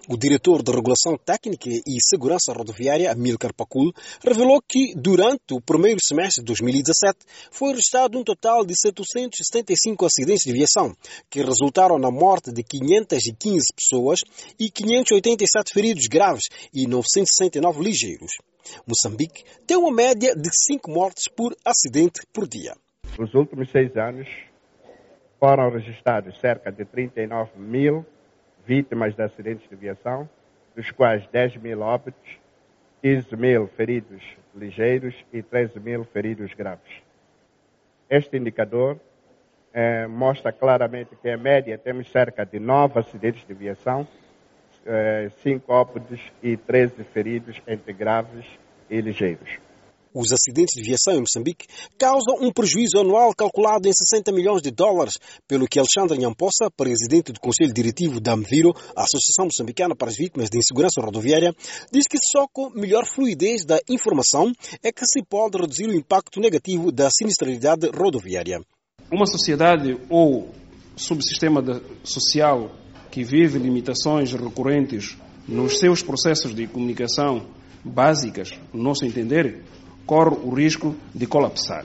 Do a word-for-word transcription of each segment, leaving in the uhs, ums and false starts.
O diretor de Regulação Técnica e Segurança Rodoviária, Amílcar Pacul, revelou que durante o primeiro semestre de dois mil e dezassete foi registrado um total de setecentos e setenta e cinco acidentes de viação, que resultaram na morte de quinhentas e quinze pessoas e quinhentos e oitenta e sete feridos graves e novecentos e sessenta e nove ligeiros. Moçambique tem uma média de cinco mortes por acidente por dia. Nos últimos seis anos foram registrados cerca de trinta e nove mil vítimas de acidentes de viação, dos quais dez mil óbitos, quinze mil feridos ligeiros e treze mil feridos graves. Este indicador eh, mostra claramente que, em média, temos cerca de nove acidentes de viação, eh, cinco óbitos e treze feridos entre graves e ligeiros. Os acidentes de viação em Moçambique causam um prejuízo anual calculado em sessenta milhões de dólares, pelo que Alexandre Nhamposa, presidente do Conselho Diretivo da AMVIRO, a Associação Moçambicana para as Vítimas de Insegurança Rodoviária, diz que só com melhor fluidez da informação é que se pode reduzir o impacto negativo da sinistralidade rodoviária. Uma sociedade ou subsistema social que vive limitações recorrentes nos seus processos de comunicação básicas, no nosso entender, corre o risco de colapsar.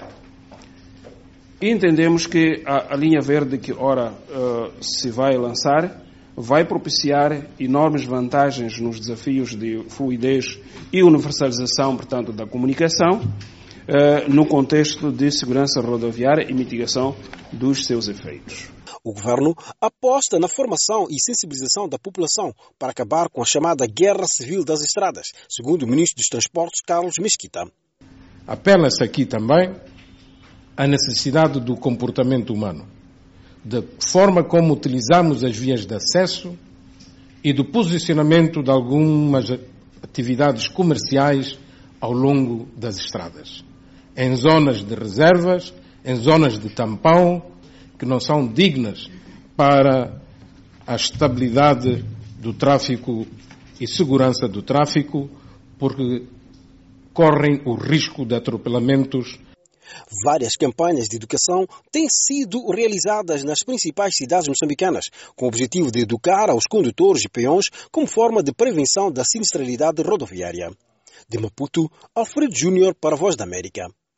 E entendemos que a, a linha verde que ora uh, se vai lançar vai propiciar enormes vantagens nos desafios de fluidez e universalização, portanto, da comunicação, uh, no contexto de segurança rodoviária e mitigação dos seus efeitos. O governo aposta na formação e sensibilização da população para acabar com a chamada guerra civil das estradas, segundo o ministro dos Transportes, Carlos Mesquita. Apela-se aqui também à necessidade do comportamento humano, da forma como utilizamos as vias de acesso e do posicionamento de algumas atividades comerciais ao longo das estradas, em zonas de reservas, em zonas de tampão, que não são dignas para a estabilidade do tráfico e segurança do tráfico, porque correm o risco de atropelamentos. Várias campanhas de educação têm sido realizadas nas principais cidades moçambicanas, com o objetivo de educar aos condutores e peões como forma de prevenção da sinistralidade rodoviária. De Maputo, Alfredo Júnior para a Voz da América.